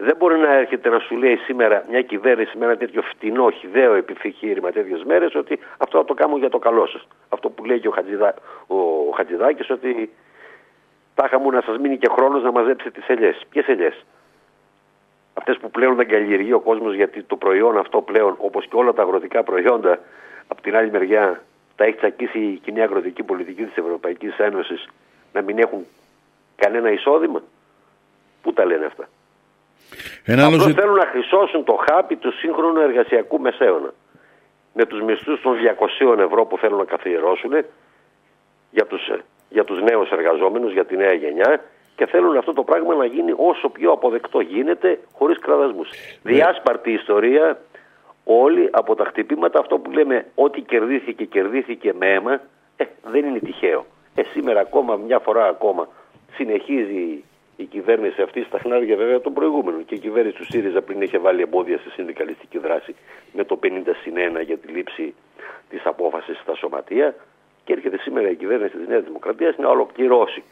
Δεν μπορεί να έρχεται να σου λέει σήμερα μια κυβέρνηση με ένα τέτοιο φτηνό, χυδαίο επιχείρημα τέτοιες μέρες ότι αυτό θα το κάνουμε για το καλό σας. Αυτό που λέει και ο Χατζηδάκης, ότι τάχα μου να σας μείνει και χρόνος να μαζέψετε τις ελιές. Ποιες ελιές? Αυτές που πλέον δεν καλλιεργεί ο κόσμος, γιατί το προϊόν αυτό πλέον, όπως και όλα τα αγροτικά προϊόντα, από την άλλη μεριά τα έχει τσακίσει η κοινή αγροτική πολιτική της Ευρωπαϊκής Ένωσης να μην έχουν κανένα εισόδημα. Πού τα λένε αυτά? Απλώς θέλουν να χρυσώσουν το χάπι του σύγχρονου εργασιακού μεσαίωνα. Με τους μισθούς των 200 ευρώ που θέλουν να καθιερώσουν για τους νέους εργαζόμενους, για τη νέα γενιά, και θέλουν αυτό το πράγμα να γίνει όσο πιο αποδεκτό γίνεται, χωρίς κραδασμούς. Διάσπαρτη ιστορία όλοι από τα χτυπήματα. Αυτό που λέμε ότι κερδίθηκε με αίμα, δεν είναι τυχαίο. Σήμερα ακόμα, μια φορά ακόμα, συνεχίζει η κυβέρνηση αυτή στα χνάρια βέβαια των προηγούμενων. Και η κυβέρνηση του ΣΥΡΙΖΑ πριν είχε βάλει εμπόδια στη συνδικαλιστική δράση με το 50-1 για τη λήψη της απόφασης στα σωματεία. Και έρχεται σήμερα η κυβέρνηση της Νέας Δημοκρατίας να ολοκληρώσει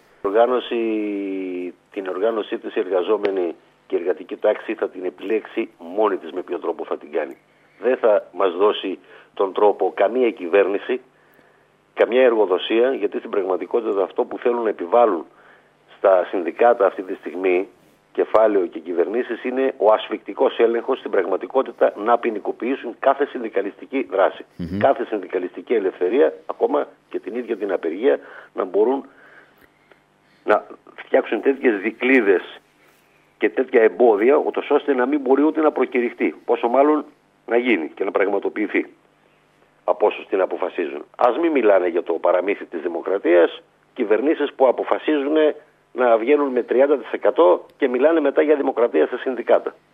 την οργάνωσή της. Η εργαζόμενη και η εργατική τάξη θα την επιλέξει μόνη της με ποιο τρόπο θα την κάνει. Δεν θα μας δώσει τον τρόπο καμία κυβέρνηση, καμιά εργοδοσία, γιατί στην πραγματικότητα αυτό που θέλουν να επιβάλλουν στα συνδικάτα αυτή τη στιγμή, κεφάλαιο και κυβερνήσεις, είναι ο ασφικτικός έλεγχος, στην πραγματικότητα να ποινικοποιήσουν κάθε συνδικαλιστική δράση. Κάθε συνδικαλιστική ελευθερία, ακόμα και την ίδια την απεργία, να μπορούν να φτιάξουν τέτοιες δικλείδες και τέτοια εμπόδια, ούτως ώστε να μην μπορεί ούτε να προκηρυχτεί, πόσο μάλλον να γίνει και να πραγματοποιηθεί από όσους την αποφασίζουν. Ας μην μιλάνε για το παραμύθι της δημοκρατίας κυβερνήσεις που αποφασίζουν να βγαίνουν με 30% και μιλάνε μετά για δημοκρατία στα συνδικάτα.